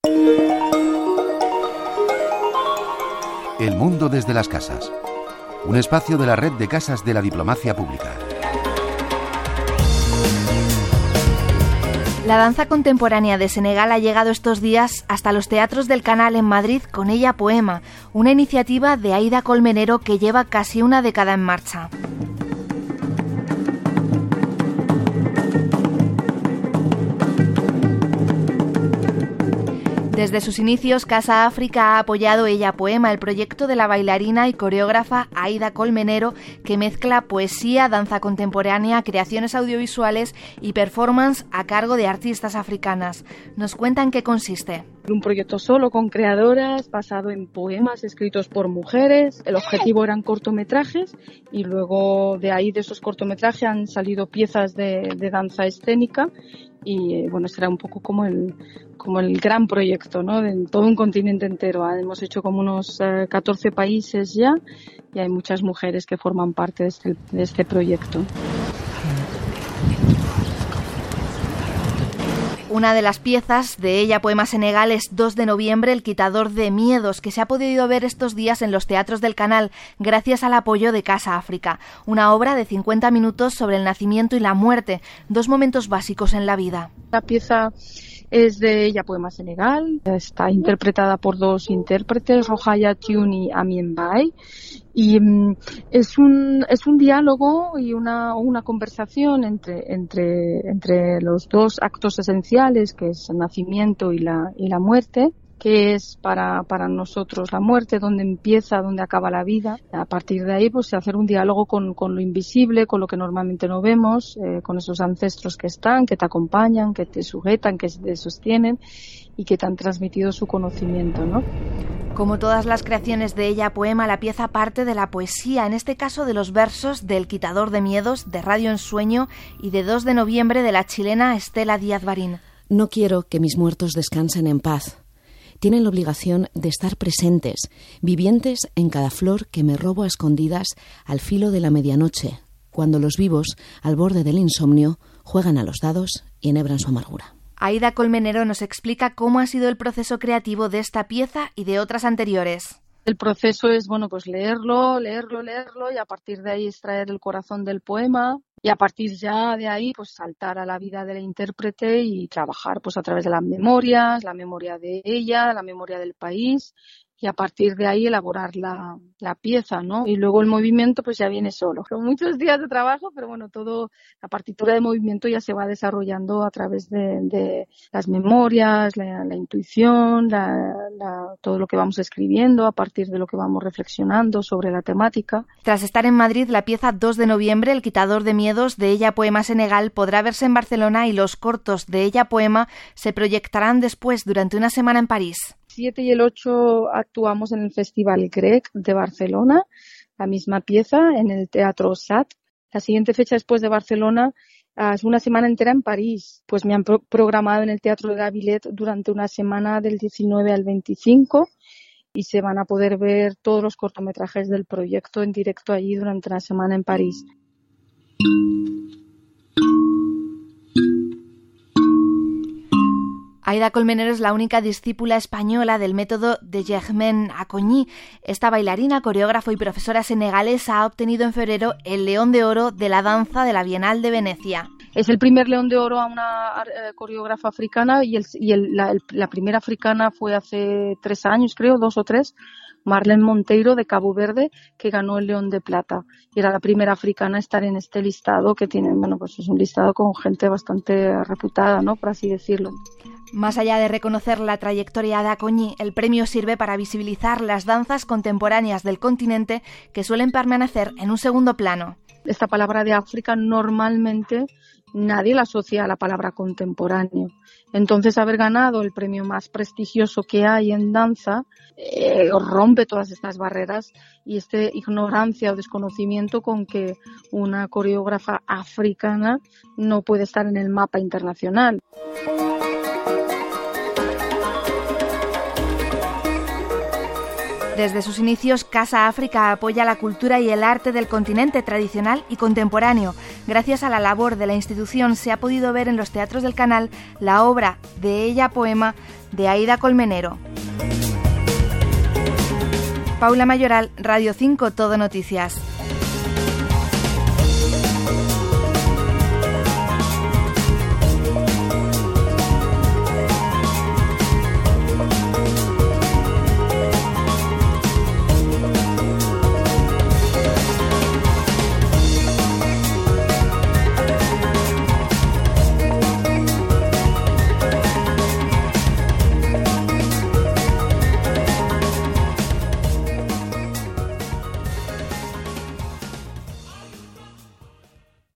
El mundo desde las casas. Un espacio de la red de casas de la diplomacia pública. La danza contemporánea de Senegal ha llegado estos días hasta los teatros del Canal en Madrid con Ella Poema, una iniciativa de Aida Colmenero que lleva casi una década en marcha. Desde sus inicios, Casa África ha apoyado Ella Poema, el proyecto de la bailarina y coreógrafa Aida Colmenero, que mezcla poesía, danza contemporánea, creaciones audiovisuales y performance a cargo de artistas africanas. Nos cuenta en qué consiste. Un proyecto solo con creadoras, basado en poemas escritos por mujeres. El objetivo eran cortometrajes y luego de ahí, de esos cortometrajes, han salido piezas de danza escénica. Y bueno, será un poco como el gran proyecto, ¿no? De todo un continente entero. Hemos hecho como unos 14 países ya y hay muchas mujeres que forman parte de este proyecto. Una de las piezas de Ella Poema Senegal es 2 de noviembre, El quitador de miedos, que se ha podido ver estos días en los teatros del Canal gracias al apoyo de Casa África. Una obra de 50 minutos sobre el nacimiento y la muerte, 2 momentos básicos en la vida. La pieza es de Ella Poema Senegal, está interpretada por 2 intérpretes, Rokhaya Thioune y Amien Bai. Y es un diálogo y una conversación entre los 2 actos esenciales, que es el nacimiento y la muerte, que es para nosotros la muerte, donde empieza, donde acaba la vida. A partir de ahí, pues hacer un diálogo con lo invisible, con lo que normalmente no vemos, con esos ancestros que están, que te acompañan, que te sujetan, que te sostienen y que te han transmitido su conocimiento, ¿no? Como todas las creaciones de Ella Poema, la pieza parte de la poesía, en este caso de los versos del Quitador de Miedos, de Radio Ensueño, y de 2 de noviembre de la chilena Estela Díaz Barín. No quiero que mis muertos descansen en paz. Tienen la obligación de estar presentes, vivientes en cada flor que me robo a escondidas al filo de la medianoche, cuando los vivos, al borde del insomnio, juegan a los dados y enhebran su amargura. Aida Colmenero nos explica cómo ha sido el proceso creativo de esta pieza y de otras anteriores. El proceso es, bueno, pues leerlo y a partir de ahí extraer el corazón del poema y a partir ya de ahí pues saltar a la vida de la intérprete y trabajar pues a través de las memorias, la memoria de ella, la memoria del país y a partir de ahí elaborar la pieza, ¿no? Y luego el movimiento pues ya viene solo. Son muchos días de trabajo, pero bueno, la partitura de movimiento ya se va desarrollando a través de las memorias, la intuición, todo lo que vamos escribiendo, a partir de lo que vamos reflexionando sobre la temática. Tras estar en Madrid, la pieza 2 de noviembre, El quitador de miedos, de Ella Poema Senegal, podrá verse en Barcelona y los cortos de Ella Poema se proyectarán después durante una semana en París. El 7 y el 8 actuamos en el Festival Grec de Barcelona, la misma pieza en el Teatro SAT. La siguiente fecha después de Barcelona es una semana entera en París. Pues me han programado en el Teatro de Gabilet durante una semana del 19 al 25 y se van a poder ver todos los cortometrajes del proyecto en directo allí durante una semana en París. Aida Colmenero es la única discípula española del método de Germaine Acogny. Esta bailarina, coreógrafo y profesora senegalesa ha obtenido en febrero el León de Oro de la danza de la Bienal de Venecia. Es el primer León de Oro a una coreógrafa africana y la primera africana fue hace 3 años, creo, 2 o 3, Marlene Monteiro de Cabo Verde, que ganó el León de Plata. Y era la primera africana a estar en este listado, que tiene, bueno, pues es un listado con gente bastante reputada, ¿no? Por así decirlo. Más allá de reconocer la trayectoria de Acogny, el premio sirve para visibilizar las danzas contemporáneas del continente que suelen permanecer en un segundo plano. Esta palabra de África normalmente nadie la asocia a la palabra contemporáneo. Entonces, haber ganado el premio más prestigioso que hay en danza rompe todas estas barreras y esta ignorancia o desconocimiento con que una coreógrafa africana no puede estar en el mapa internacional. Desde sus inicios, Casa África apoya la cultura y el arte del continente tradicional y contemporáneo. Gracias a la labor de la institución se ha podido ver en los teatros del Canal la obra de Ella Poema de Aida Colmenero. Paula Mayoral, Radio 5 Todo Noticias.